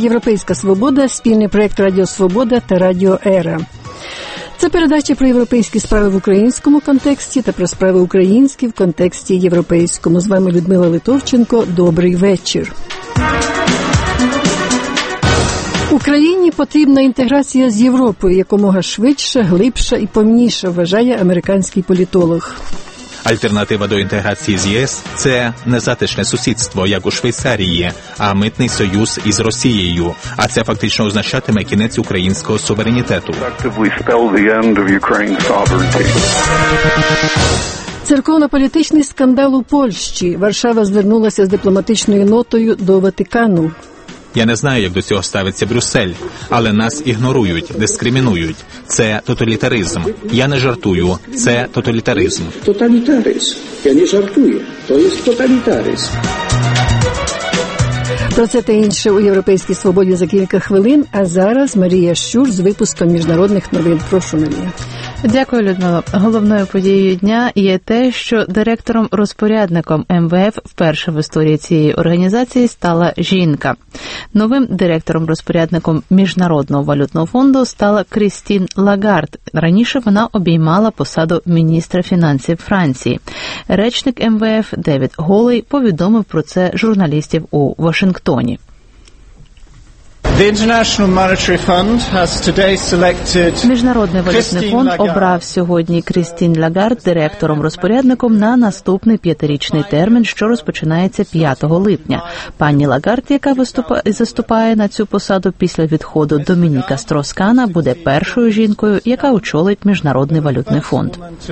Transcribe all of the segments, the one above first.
«Європейська свобода», спільний проєкт «Радіо Свобода» та «Радіо Ера». Це передача про європейські справи в українському контексті та про справи українські в контексті європейському. З вами Людмила Литовченко. Добрий вечір. Україні потрібна інтеграція з Європою якомога швидше, глибша і повніша, вважає американський політолог. Альтернатива до інтеграції з ЄС – це не затишне сусідство, як у Швейцарії, а митний союз із Росією. А це фактично означатиме кінець українського суверенітету. Церковно-політичний скандал у Польщі. Варшава звернулася з дипломатичною нотою до Ватикану. Я не знаю, як до цього ставиться Брюссель, але нас ігнорують, дискримінують. Це тоталітаризм. Я не жартую. Це тоталітаризм. Тоталітаризм. Я не жартую. То є тоталітаризм. Про це та інше у «Європейській свободі» за кілька хвилин. А зараз Марія Щур з випуском міжнародних новин. Прошу, Марія. Дякую, Людмила. Головною подією дня є те, що директором-розпорядником МВФ вперше в історії цієї організації стала жінка. Новим директором-розпорядником Міжнародного валютного фонду стала Крістін Лагард. Раніше вона обіймала посаду міністра фінансів Франції. Речник МВФ Девід Голей повідомив про це журналістів у Вашингтоні. Міжнародний валютний фонд обрав сьогодні Крістін Лагард директором-розпорядником на наступний 5-річний термін, що розпочинається 5 липня. Пані Лагард, яка заступає на цю посаду після відходу Домініка Строскана, буде першою жінкою, яка очолить Міжнародний валютний фонд.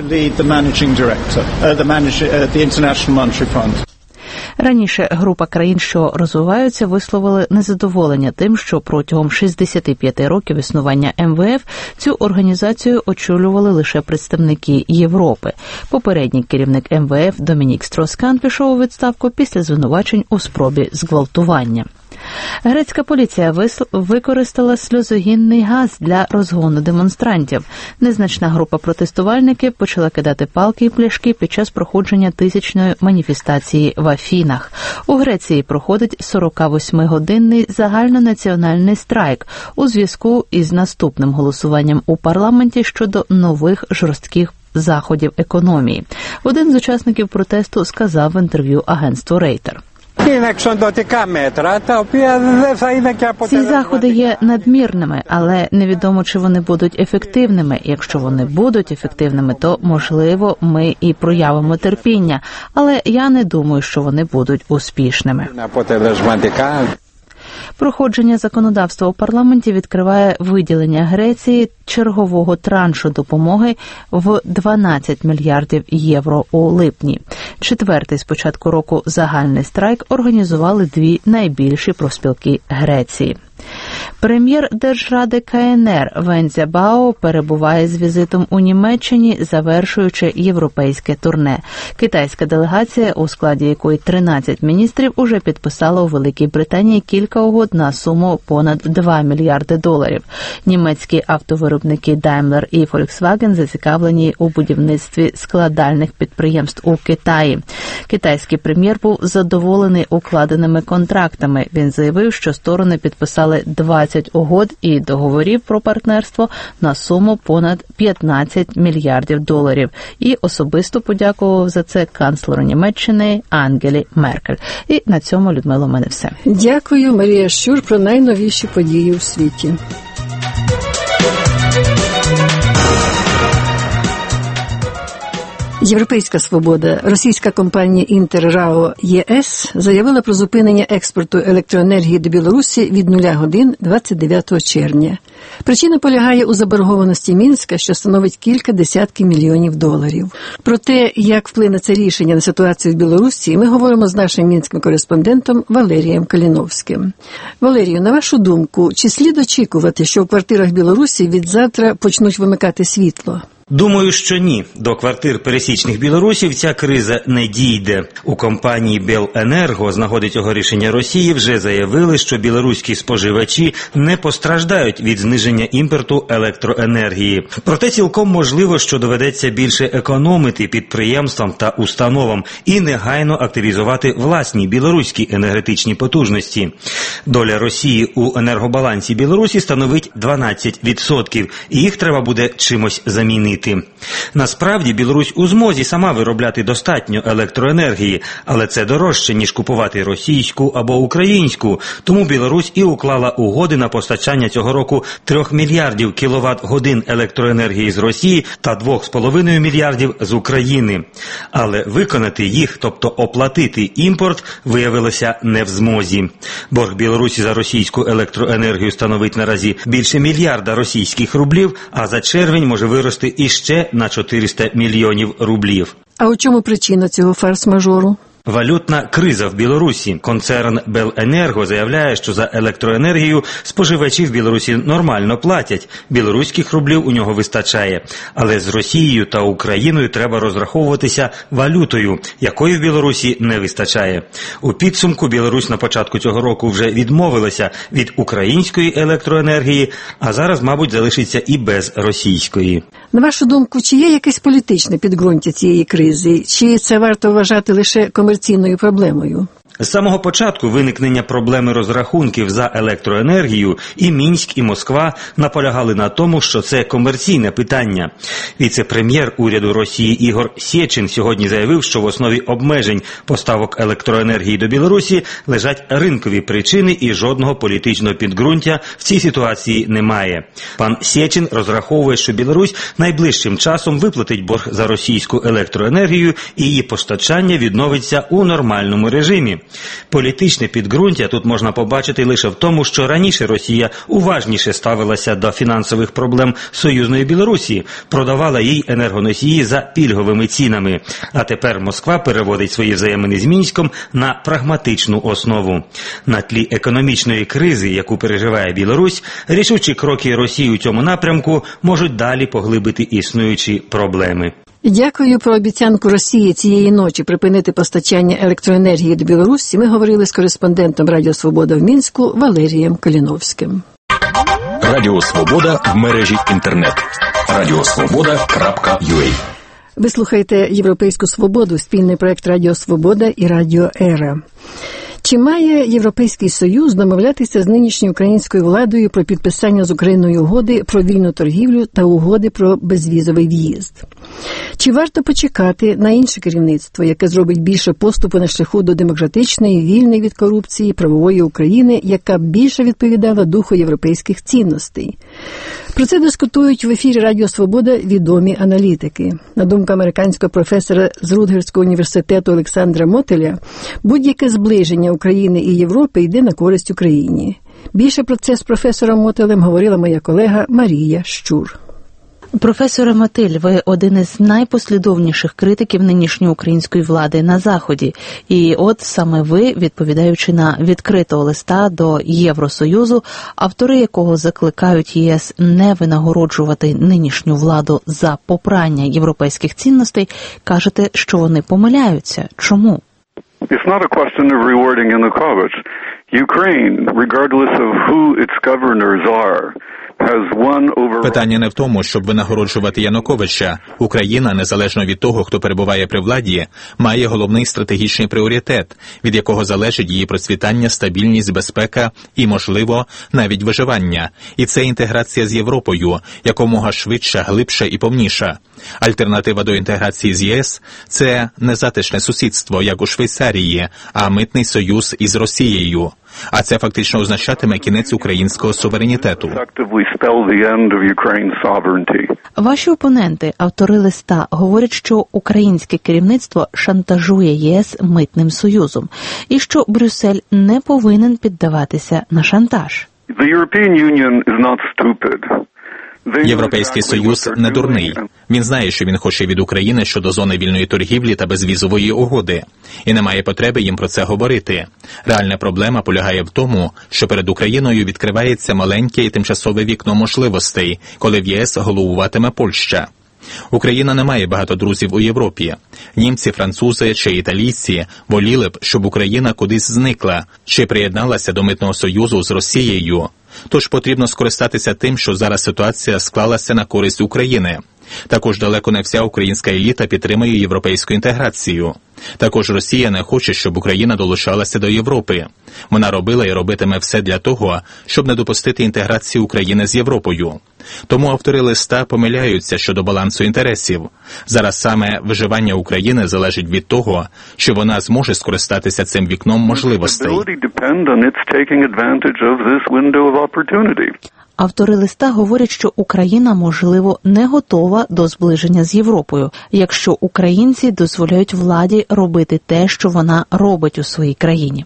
Раніше група країн, що розвиваються, висловили незадоволення тим, що протягом 65 років існування МВФ цю організацію очолювали лише представники Європи. Попередній керівник МВФ Домінік Строскан пішов у відставку після звинувачень у спробі зґвалтування. Грецька поліція використала сльозогінний газ для розгону демонстрантів. Незначна група протестувальників почала кидати палки і пляшки під час проходження тисячної маніфестації в Афінах. У Греції проходить 48-годинний загальнонаціональний страйк у зв'язку із наступним голосуванням у парламенті щодо нових жорстких заходів економії. Один з учасників протесту сказав в інтерв'ю агентству Рейтер. Ці заходи є надмірними, але невідомо, чи вони будуть ефективними. Якщо вони будуть ефективними, то, можливо, ми і проявимо терпіння, але я не думаю, що вони будуть успішними. Проходження законодавства у парламенті відкриває виділення Греції чергового траншу допомоги в 12 мільярдів євро у липні. Четвертий з початку року загальний страйк організували дві найбільші профспілки Греції. Прем'єр Держради КНР Венця Бао перебуває з візитом у Німеччині, завершуючи європейське турне. Китайська делегація, у складі якої 13 міністрів, уже підписала у Великій Британії кілька угод на суму понад 2 мільярди доларів. Німецькі автовиробники Daimler і Volkswagen зацікавлені у будівництві складальних підприємств у Китаї. Китайський прем'єр був задоволений укладеними контрактами. Він заявив, що сторони підписали 20 угод і договорів про партнерство на суму понад 15 мільярдів доларів і особисто подякував за це канцлеру Німеччини Ангелі Меркель. І на цьому, Людмила, у мене все. Дякую, Марія Щур, про найновіші події у світі. «Європейська свобода». Російська компанія «Інтер-РАО ЄС» заявила про зупинення експорту електроенергії до Білорусі від 0 годин 29 червня. Причина полягає у заборгованості Мінська, що становить кілька десятків мільйонів доларів. Про те, як вплине це рішення на ситуацію в Білорусі, ми говоримо з нашим мінським кореспондентом Валерієм Каліновським. Валерію, на вашу думку, чи слід очікувати, що в квартирах Білорусі від завтра почнуть вимикати світло? Думаю, що ні. До квартир пересічних білорусів ця криза не дійде. У компанії «Беленерго» з нагоди цього рішення Росії вже заявили, що білоруські споживачі не постраждають від зниження імпорту електроенергії. Проте цілком можливо, що доведеться більше економити підприємствам та установам і негайно активізувати власні білоруські енергетичні потужності. Доля Росії у енергобалансі Білорусі становить 12%, і їх треба буде чимось замінити. Насправді, Білорусь у змозі сама виробляти достатньо електроенергії, але це дорожче, ніж купувати російську або українську. Тому Білорусь і уклала угоди на постачання цього року 3 мільярдів кіловат-годин електроенергії з Росії та 2,5 мільярдів з України. Але виконати їх, тобто оплатити імпорт, виявилося не в змозі. Борг Білорусі за російську електроенергію становить наразі більше мільярда російських рублів, а за червень може вирости іще на 400 мільйонів рублів. А у чому причина цього форс-мажору? Валютна криза в Білорусі. Концерн «Беленерго» заявляє, що за електроенергію споживачі в Білорусі нормально платять. Білоруських рублів у нього вистачає. Але з Росією та Україною треба розраховуватися валютою, якої в Білорусі не вистачає. У підсумку Білорусь на початку цього року вже відмовилася від української електроенергії, а зараз, мабуть, залишиться і без російської. На вашу думку, чи є якесь політичне підґрунтя цієї кризи? Чи це варто вважати лише комерційною проблемою? З самого початку виникнення проблеми розрахунків за електроенергію і Мінськ, і Москва наполягали на тому, що це комерційне питання. Віце-прем'єр уряду Росії Ігор Сєчин сьогодні заявив, що в основі обмежень поставок електроенергії до Білорусі лежать ринкові причини і жодного політичного підґрунтя в цій ситуації немає. Пан Сєчин розраховує, що Білорусь найближчим часом виплатить борг за російську електроенергію і її постачання відновиться у нормальному режимі. Політичне підґрунтя тут можна побачити лише в тому, що раніше Росія уважніше ставилася до фінансових проблем союзної Білорусі, продавала їй енергоносії за пільговими цінами. А тепер Москва переводить свої взаємини з Мінськом на прагматичну основу. На тлі економічної кризи, яку переживає Білорусь, рішучі кроки Росії у цьому напрямку можуть далі поглибити існуючі проблеми. Дякую. Про обіцянку Росії цієї ночі припинити постачання електроенергії до Білорусі ми говорили з кореспондентом Радіо Свобода в Мінську Валерієм Каліновським. Радіо Свобода в мережі інтернет. radiosvoboda.ua. Ви слухаєте «Європейську свободу», спільний проект Радіо Свобода і Радіо Ера. Чи має Європейський Союз домовлятися з нинішньою українською владою про підписання з Україною угоди про вільну торгівлю та угоди про безвізовий в'їзд? Чи варто почекати на інше керівництво, яке зробить більше поступу на шляху до демократичної, вільної від корупції, правової України, яка більше відповідала духу європейських цінностей? Про це дискутують в ефірі Радіо Свобода відомі аналітики. На думку американського професора з Рутгерського університету Олександра Мотеля, будь-яке зближення України і Європи йде на користь Україні. Більше про це з професором Мотелем говорила моя колега Марія Щур. Професоре Мотиль, ви один із найпослідовніших критиків нинішньої української влади на Заході. І от саме ви, відповідаючи на відкритого листа до Євросоюзу, автори якого закликають ЄС не винагороджувати нинішню владу за попрання європейських цінностей, кажете, що вони помиляються. Чому? It's not a question of rewarding Yanukovych. Ukraine, regardless of who its governors are, Питання не в тому, щоб винагороджувати Януковича. Україна, незалежно від того, хто перебуває при владі, має головний стратегічний пріоритет, від якого залежить її процвітання, стабільність, безпека і, можливо, навіть виживання. І це інтеграція з Європою, якомога швидша, глибша і повніша. Альтернатива до інтеграції з ЄС – це не затишне сусідство, як у Швейцарії, а митний союз із Росією. А це фактично означатиме кінець українського суверенітету. Ваші опоненти, автори листа, говорять, що українське керівництво шантажує єС митним союзом і що Брюссель не повинен піддаватися на шантаж. Європейський Союз не дурний. Він знає, що він хоче від України щодо зони вільної торгівлі та безвізової угоди. І немає потреби їм про це говорити. Реальна проблема полягає в тому, що перед Україною відкривається маленьке і тимчасове вікно можливостей, коли в ЄС головуватиме Польща. Україна не має багато друзів у Європі. Німці, французи чи італійці воліли б, щоб Україна кудись зникла чи приєдналася до митного союзу з Росією. Тож потрібно скористатися тим, що зараз ситуація склалася на користь України. Також далеко не вся українська еліта підтримує європейську інтеграцію. Також Росія не хоче, щоб Україна долучалася до Європи. Вона робила і робитиме все для того, щоб не допустити інтеграції України з Європою. Тому автори листа помиляються щодо балансу інтересів. Зараз саме виживання України залежить від того, що вона зможе скористатися цим вікном можливостей. Автори листа говорять, що Україна, можливо, не готова до зближення з Європою, якщо українці дозволяють владі робити те, що вона робить у своїй країні.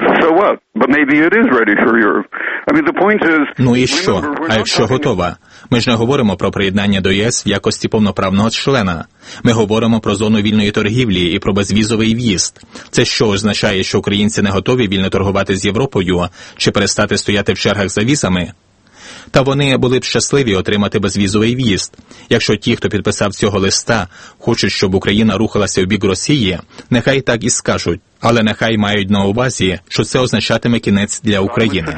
Ну і що? А якщо готова? Ми ж не говоримо про приєднання до ЄС в якості повноправного члена. Ми говоримо про зону вільної торгівлі і про безвізовий в'їзд. Це що означає, що українці не готові вільно торгувати з Європою чи перестати стояти в чергах за візами? Та вони були б щасливі отримати безвізовий в'їзд. Якщо ті, хто підписав цього листа, хочуть, щоб Україна рухалася в бік Росії, нехай так і скажуть. Але нехай мають на увазі, що це означатиме кінець для України.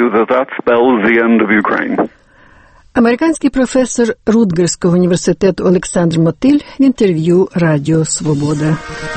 Американський професор Рутгерського університету Олександр Мотиль в інтерв'ю Радіо Свобода.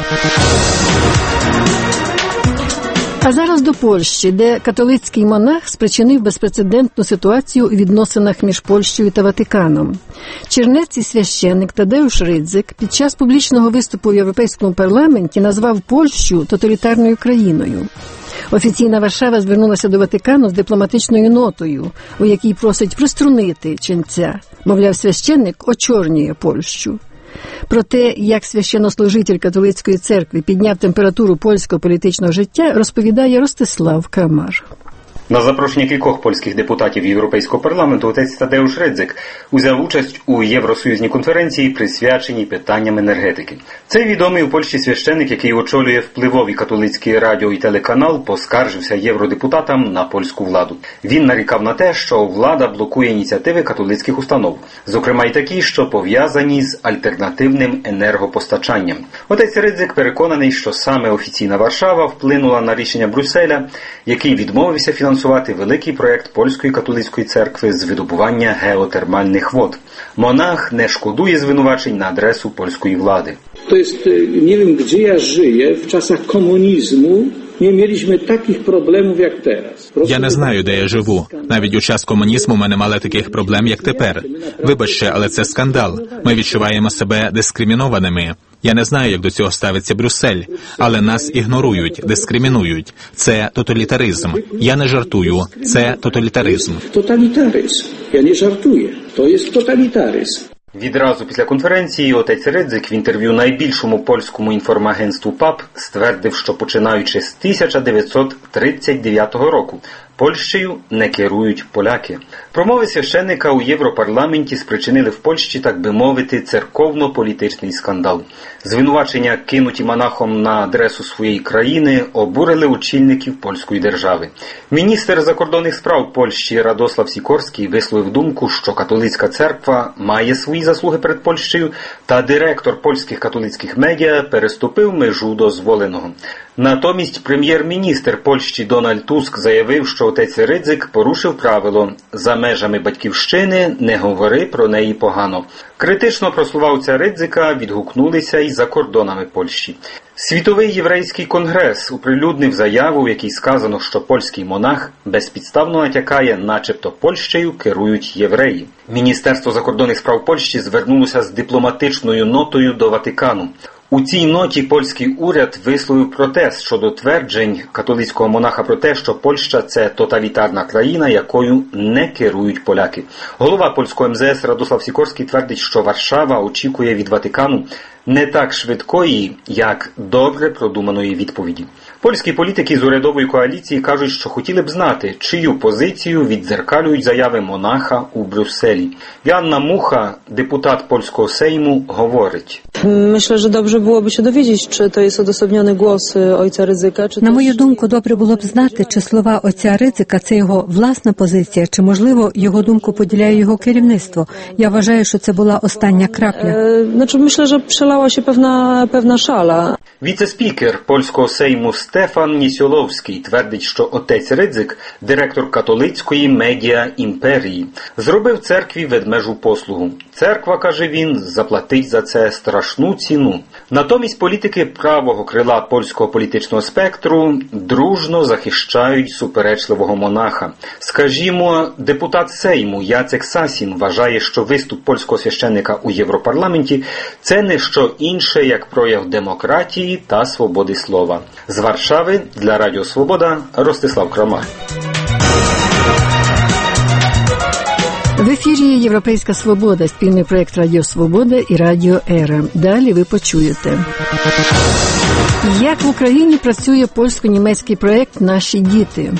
А зараз до Польщі, де католицький монах спричинив безпрецедентну ситуацію у відносинах між Польщею та Ватиканом. Чернець і священник Тадеуш Ридзик під час публічного виступу в Європейському парламенті назвав Польщу тоталітарною країною. Офіційна Варшава звернулася до Ватикану з дипломатичною нотою, у якій просить приструнити ченця. Мовляв, священник очорнює Польщу. Про те, як священнослужитель католицької церкви підняв температуру польського політичного життя, розповідає Ростислав Крамар. На запрошення кількох польських депутатів Європейського парламенту отець Тадеуш Ридзик узяв участь у євросоюзній конференції, присвяченій питанням енергетики. Цей відомий у Польщі священник, який очолює впливовий католицький радіо і телеканал, поскаржився євродепутатам на польську владу. Він нарікав на те, що влада блокує ініціативи католицьких установ, зокрема й такі, що пов'язані з альтернативним енергопостачанням. Отець Ридзик переконаний, що саме офіційна Варшава вплинула на рішення Брюсселя, який відмовився фінансувати великий проєкт Польської католицької церкви з видобування геотермальних вод. Монах не шкодує звинувачень на адресу польської влади. To jest, nie wiem gdzie ja żyję, w czasach komunizmu nie mieliśmy takich problemów jak teraz. Я не знаю, де я живу. Навіть у час комунізму ми не мали таких проблем, як тепер. Вибачте, але це скандал. Ми відчуваємо себе дискримінованими. Я не знаю, як до цього ставиться Брюссель, але нас ігнорують, дискримінують. Це тоталітаризм. Я не жартую. Це тоталітаризм. Totalitarизm. Ja nie żartuję. To jest totalitarизm. Відразу після конференції отець Ридзик в інтерв'ю найбільшому польському інформагентству ПАП ствердив, що починаючи з 1939 року Польщею не керують поляки. Промови священника у Європарламенті спричинили в Польщі, так би мовити, церковно-політичний скандал. Звинувачення, кинуті монахом на адресу своєї країни, обурили очільників польської держави. Міністр закордонних справ Польщі Радослав Сікорський висловив думку, що католицька церква має свої заслуги перед Польщею, та директор польських католицьких медіа переступив межу дозволеного. Натомість прем'єр-міністр Польщі Дональд Туск заявив, що отець Ридзик порушив правило «За межами батьківщини не говори про неї погано». Критично про слова отця Ридзика відгукнулися і за кордонами Польщі. Світовий єврейський конгрес оприлюднив заяву, в якій сказано, що польський монах безпідставно натякає, начебто Польщею керують євреї. Міністерство закордонних справ Польщі звернулося з дипломатичною нотою до Ватикану. У цій ноті польський уряд висловив протест щодо тверджень католицького монаха про те, що Польща – це тоталітарна країна, якою не керують поляки. Голова польського МЗС Радослав Сікорський твердить, що Варшава очікує від Ватикану не так швидкої, як добре продуманої відповіді. Польські політики з урядової коаліції кажуть, що хотіли б знати, чию позицію віддзеркалюють заяви Монаха у Брюсселі. Joanna Mucha, депутат польського Сейму, говорить. Myślę, że dobrze byłoby się dowiedzieć, czy to jest odosobniony głos ojca Rydzyka, czy На мою думку, добре було б знати, чи слова отця Ридзика – це його власна позиція, чи, можливо, його думку поділяє його керівництво. Я вважаю, що це була остання крапля. Znaczy, myślę, że przelała się pewna szala. Віце-спікер польського Сейму Стефан Нісьоловський твердить, що отець Ридзик, директор католицької медіа-імперії, зробив церкві ведмежу послугу. Церква, каже він, заплатить за це страшну ціну. Натомість політики правого крила польського політичного спектру дружно захищають суперечливого монаха. Скажімо, депутат Сейму Яцек Сасін вважає, що виступ польського священника у Європарламенті – це не що інше, як прояв демократії та свободи слова. З Варшави для Радіо Свобода Ростислав Крамар. В ефірі «Європейська свобода», спільний проєкт Радіо Свобода і Радіо Ера. Далі ви почуєте. Як в Україні працює польсько-німецький проєкт «Наші діти».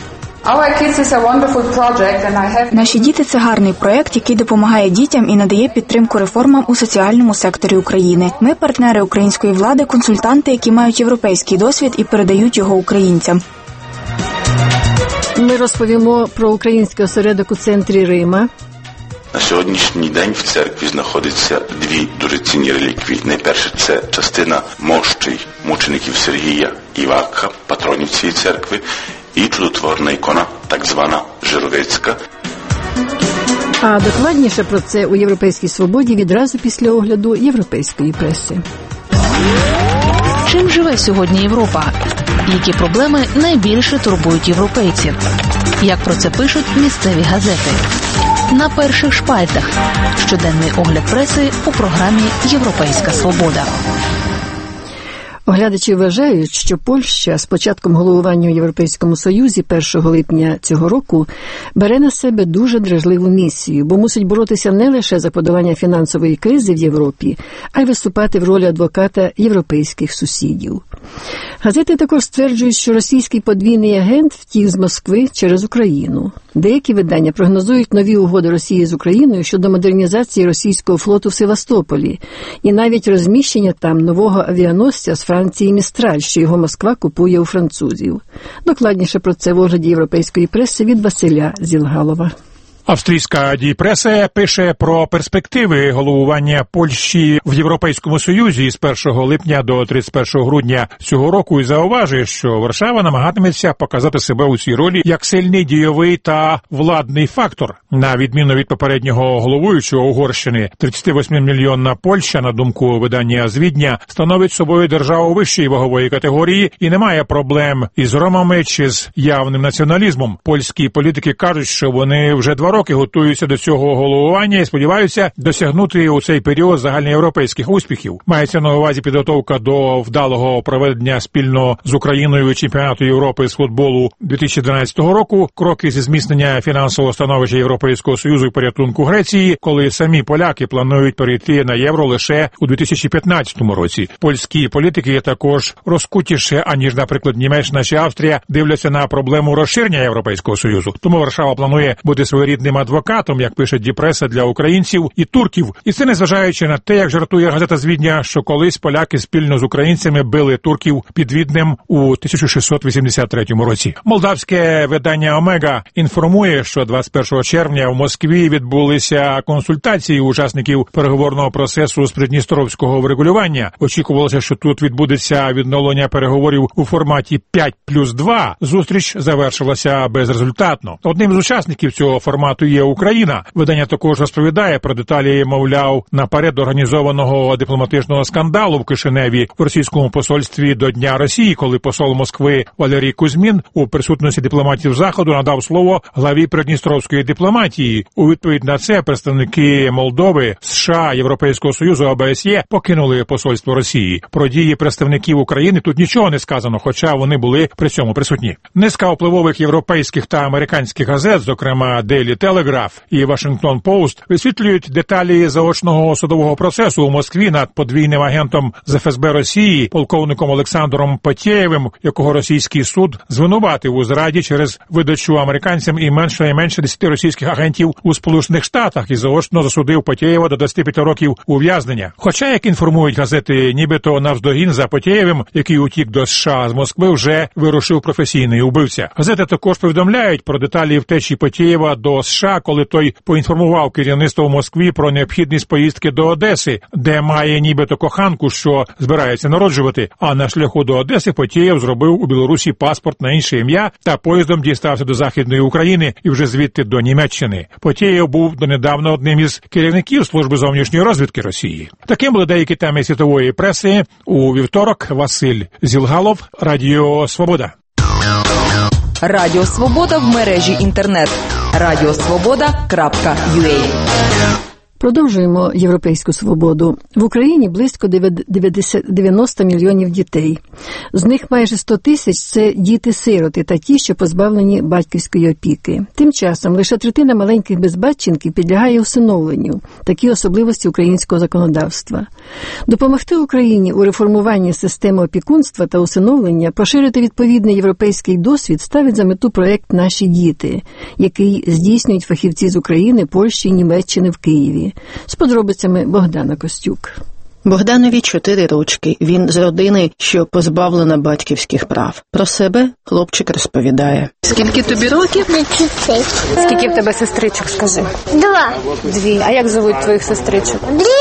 Наші діти – це гарний проєкт, який допомагає дітям і надає підтримку реформам у соціальному секторі України. Ми – партнери української влади, консультанти, які мають європейський досвід і передають його українцям. Ми розповімо про український осередок у центрі Рима. На сьогоднішній день в церкві знаходяться дві дуже цінні реліквії. Найперше – це частина мощей мучеників Сергія і Вака, патронів цієї церкви, і чудотворна ікона, так звана Жировецька. А докладніше про це у «Європейській свободі» відразу після огляду європейської преси. Чим живе сьогодні Європа? Які проблеми найбільше турбують європейців? Як про це пишуть місцеві газети? На перших шпальтах. Щоденний огляд преси у програмі «Європейська свобода». Оглядачі вважають, що Польща з початком головування у Європейському Союзі 1 липня цього року бере на себе дуже дражливу місію, бо мусить боротися не лише за подолання фінансової кризи в Європі, а й виступати в ролі адвоката європейських сусідів. Газети також стверджують, що російський подвійний агент втік з Москви через Україну. Деякі видання прогнозують нові угоди Росії з Україною щодо модернізації російського флоту в Севастополі і навіть розміщення там нового авіаносця з Франції «Містраль», що його Москва купує у французів. Докладніше про це в огляді європейської преси від Василя Зілгалова. Австрійська «Die-Presse» пише про перспективи головування Польщі в Європейському Союзі з 1 липня до 31 грудня цього року і зауважує, що Варшава намагатиметься показати себе у цій ролі як сильний дійовий та владний фактор. На відміну від попереднього головуючого Угорщини, 38-мільйонна Польща, на думку видання з Відня, становить собою державу вищої вагової категорії і не має проблем із ромами чи з явним націоналізмом. Польські політики кажуть, що вони вже 2 роки готуються до цього головування і сподіваються досягнути у цей період загальноєвропейських успіхів. Мається на увазі підготовка до вдалого проведення спільно з Україною чемпіонату Європи з футболу 2012 року, кроки зі зміцнення фінансового становища Європейського Союзу і порятунку Греції, коли самі поляки планують перейти на євро лише у 2015 році. Польські політики також розкутіше, аніж, наприклад, Німеччина чи Австрія, дивляться на проблему розширення Європейського Союзу. Тому Варшава планує бути своєрідним адвокатом, як пише Die-Presse, для українців і турків. І це незважаючи на те, як жартує газета з Відня, що колись поляки спільно з українцями били турків під Віднем у 1683 році. Молдавське видання «Омега» інформує, що 21 червня в Москві відбулися консультації учасників переговорного процесу з придністровського врегулювання. Очікувалося, що тут відбудеться відновлення переговорів у форматі 5+2. Зустріч завершилася безрезультатно. Одним з учасників цього формату є Україна. Видання також розповідає про деталі, мовляв, наперед організованого дипломатичного скандалу в Кишиневі в російському посольстві до Дня Росії, коли посол Москви Валерій Кузьмін у присутності дипломатів Заходу надав слово главі придністровської дипломатії. У відповідь на це представники Молдови, США, Європейського Союзу, ОБСЄ покинули посольство Росії. Про дії представників України тут нічого не сказано, хоча вони були при цьому присутні. Низка впливових європейських та американських газет, зокрема Daily Телеграф і Вашингтон Пост висвітлюють деталі заочного судового процесу у Москві над подвійним агентом з ФСБ Росії, полковником Олександром Потєєвим, якого російський суд звинуватив у зраді через видачу американцям і менше 10 російських агентів у Сполучених Штатах і заочно засудив Потєєва до 25 років ув'язнення. Хоча, як інформують газети, нібито навздогін за Потєєвим, який утік до США з Москви, вже вирушив професійний убивця. Газети також повідомляють про деталі втечі Потєєва до США, коли той поінформував керівництво в Москві про необхідність поїздки до Одеси, де має нібито коханку, що збирається народжувати. А на шляху до Одеси Потєєв зробив у Білорусі паспорт на інше ім'я та поїздом дістався до Західної України і вже звідти до Німеччини. Потєєв був донедавна одним із керівників служби зовнішньої розвідки Росії. Таким були деякі теми світової преси. У вівторок Василь Зілгалов, Радіо Свобода. Радіо Свобода в мережі інтернет. radiosvoboda.ua. Продовжуємо європейську свободу. В Україні близько 90 мільйонів дітей. З них майже 100 тисяч – це діти-сироти та ті, що позбавлені батьківської опіки. Тим часом лише третина маленьких безбатченків підлягає усиновленню. Такі особливості українського законодавства. Допомогти Україні у реформуванні системи опікунства та усиновлення, поширити відповідний європейський досвід ставить за мету проєкт «Наші діти», який здійснюють фахівці з України, Польщі і Німеччини в Києві. З подробицями Богдана Костюк. Богданові 4 рочки. Він з родини, що позбавлена батьківських прав. Про себе хлопчик розповідає. Скільки тобі років? 30. Скільки в тебе сестричок, скажи? 2. А як звуть твоїх сестричок?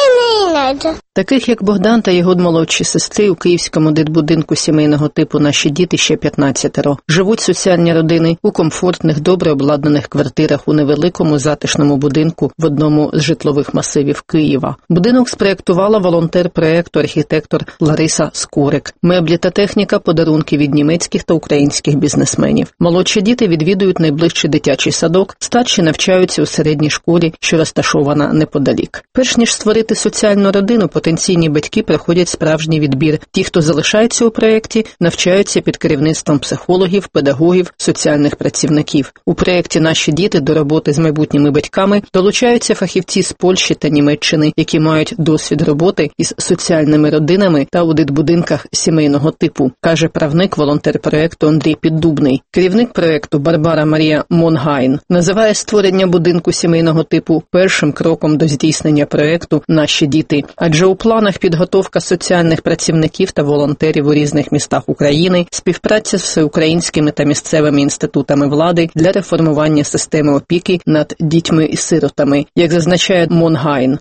Таких, як Богдан та його молодші сестри, у київському дитбудинку сімейного типу «Наші діти» ще 15. Живуть соціальні родини у комфортних, добре обладнаних квартирах у невеликому затишному будинку в одному з житлових масивів Києва. Будинок спроєктувала волонтер проєкту архітектор Лариса Скорик. Меблі та техніка – подарунки від німецьких та українських бізнесменів. Молодші діти відвідують найближчий дитячий садок, старші навчаються у середній школі, що розташована неподалік. Перш ніж створити соціальну родину, потенційні батьки проходять справжній відбір. Ті, хто залишається у проєкті, навчаються під керівництвом психологів, педагогів, соціальних працівників. У проєкті «Наші діти» до роботи з майбутніми батьками долучаються фахівці з Польщі та Німеччини, які мають досвід роботи із соціальними родинами та у дитбудинках сімейного типу, каже правник волонтер проєкту Андрій Піддубний. Керівник проєкту Барбара Марія Монгайн називає створення будинку сімейного типу першим кроком до здійснення проєкту «Наші діти». Адже у планах підготовка соціальних працівників та волонтерів у різних містах України, співпраця з всеукраїнськими та місцевими інститутами влади для реформування системи опіки над дітьми і сиротами, як зазначає Монгайн.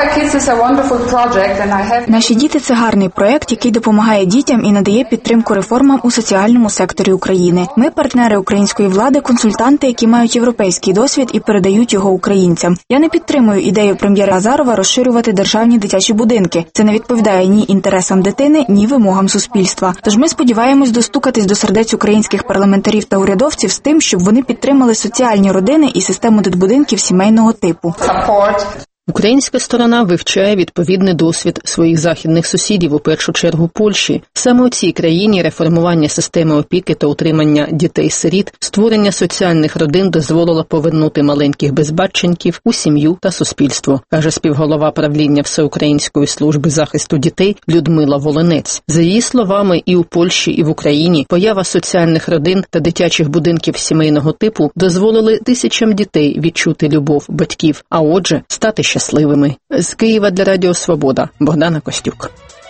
Наші діти – це гарний проект, який допомагає дітям і надає підтримку реформам у соціальному секторі України. Ми партнери української влади, консультанти, які мають європейський досвід і передають його українцям. Я не підтримую ідею прем'єра Азарова розширювати державні дитячі будинки. Це не відповідає ні інтересам дитини, ні вимогам суспільства. Тож ми сподіваємось достукатись до сердець українських парламентарів та урядовців з тим, щоб вони підтримали соціальні родини і систему дитбудинків сімейного типу. Українська сторона вивчає відповідний досвід своїх західних сусідів, у першу чергу Польщі. Саме у цій країні реформування системи опіки та утримання дітей-сиріт, створення соціальних родин дозволило повернути маленьких безбатченьків у сім'ю та суспільство, каже співголова правління Всеукраїнської служби захисту дітей Людмила Волинець. За її словами, і у Польщі, і в Україні поява соціальних родин та дитячих будинків сімейного типу дозволили тисячам дітей відчути любов батьків, а отже, стати щасливими. З Києва для Радіо Свобода. Богдана Костюк.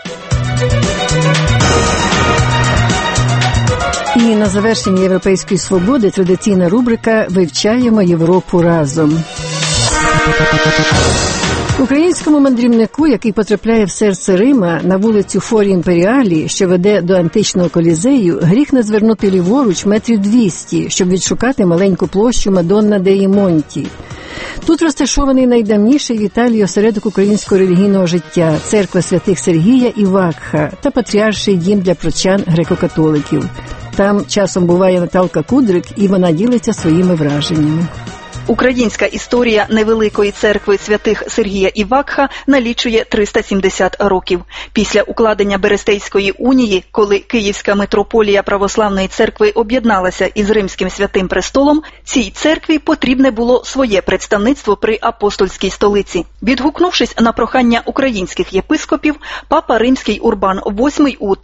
І на завершення Європейської свободи традиційна рубрика «Вивчаємо Європу разом». Українському мандрівнику, який потрапляє в серце Рима на вулицю Форі Імперіалі, що веде до античного колізею, гріх не звернути ліворуч метрів 200, щоб відшукати маленьку площу Мадонна деї Монті. Тут розташований найдавніший в Італії осередок українського релігійного життя – церква святих Сергія і Вакха та патріарший дім для прочан греко-католиків. Там часом буває Наталка Кудрик, і вона ділиться своїми враженнями. Українська історія невеликої церкви святих Сергія і Вакха налічує 370 років. Після укладення Берестейської унії, коли Київська митрополія Православної церкви об'єдналася із Римським Святим Престолом, цій церкві потрібне було своє представництво при апостольській столиці. Відгукнувшись на прохання українських єпископів, папа Римський Урбан VIII у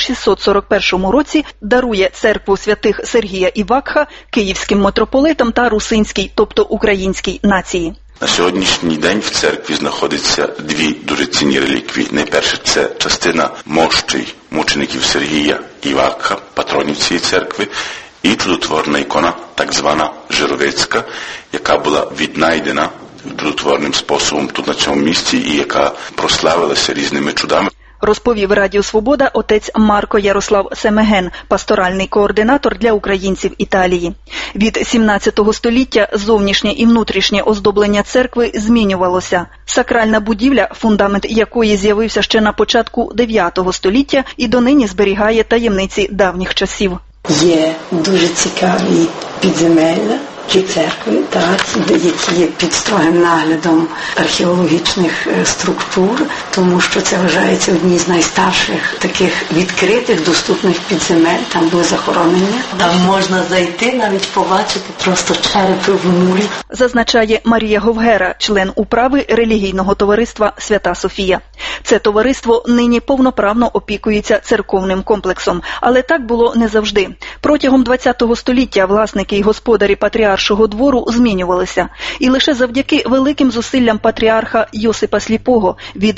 1641 році дарує церкву святих Сергія і Вакха київським митрополитам та русинській, тобто українській нації. На сьогоднішній день в церкві знаходиться дві дуже цінні реліквії. Найперше – це частина мощей мучеників Сергія і Вакха, патронів цієї церкви, і чудотворна ікона, так звана Жировицька, яка була віднайдена чудотворним способом тут на цьому місці і яка прославилася різними чудами. Розповів Радіо Свобода отець Марко Ярослав Семеген, пасторальний координатор для українців Італії. Від 17 століття зовнішнє і внутрішнє оздоблення церкви змінювалося. Сакральна будівля, фундамент якої з'явився ще на початку 9 століття і донині зберігає таємниці давніх часів. Є дуже цікаві підземелля ті церкви, які є під строгим наглядом археологічних структур, тому що це вважається одні з найстарших таких відкритих, доступних підземель, там були захоронення. Там можна зайти, навіть побачити просто черепи в мурі. Зазначає Марія Говгера, член управи релігійного товариства «Свята Софія». Це товариство нині повноправно опікується церковним комплексом, але так було не завжди. Протягом ХХ століття власники і господарі патріаршого двору змінювалися. І лише завдяки великим зусиллям патріарха Йосипа Сліпого від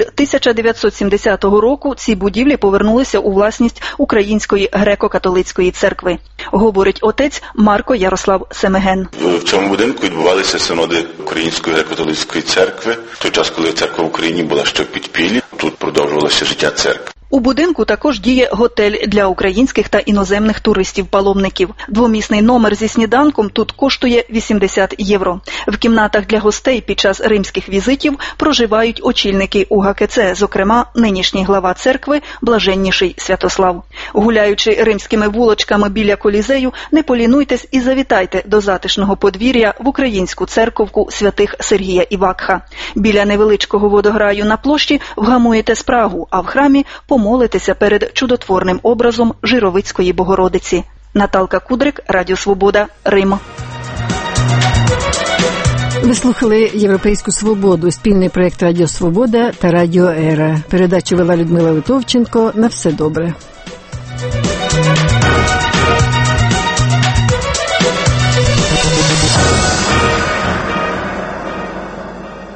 1970 року ці будівлі повернулися у власність Української греко-католицької церкви. Говорить отець Марко Ярослав Семеген. В цьому будинку відбувалися синоди Української греко-католицької церкви. В той час, коли церква в Україні була ще в підпіллі, тут продовжувалося життя церкви. У будинку також діє готель для українських та іноземних туристів-паломників. Двомісний номер зі сніданком тут коштує 80 євро. В кімнатах для гостей під час римських візитів проживають очільники УГКЦ, зокрема нинішній глава церкви Блаженніший Святослав. Гуляючи римськими вуличками біля Колізею, не полінуйтесь і завітайте до затишного подвір'я в українську церковку святих Сергія і Вакха. Біля невеличкого водограю на площі вгамуєте спрагу, а в храмі помолитися перед чудотворним образом Жировицької Богородиці. Наталка Кудрик, Радіо Свобода, Рим. Ви слухали «Європейську свободу», спільний проєкт Радіо Свобода та Радіо Ера. Передачу вела Людмила Литовченко. На все добре.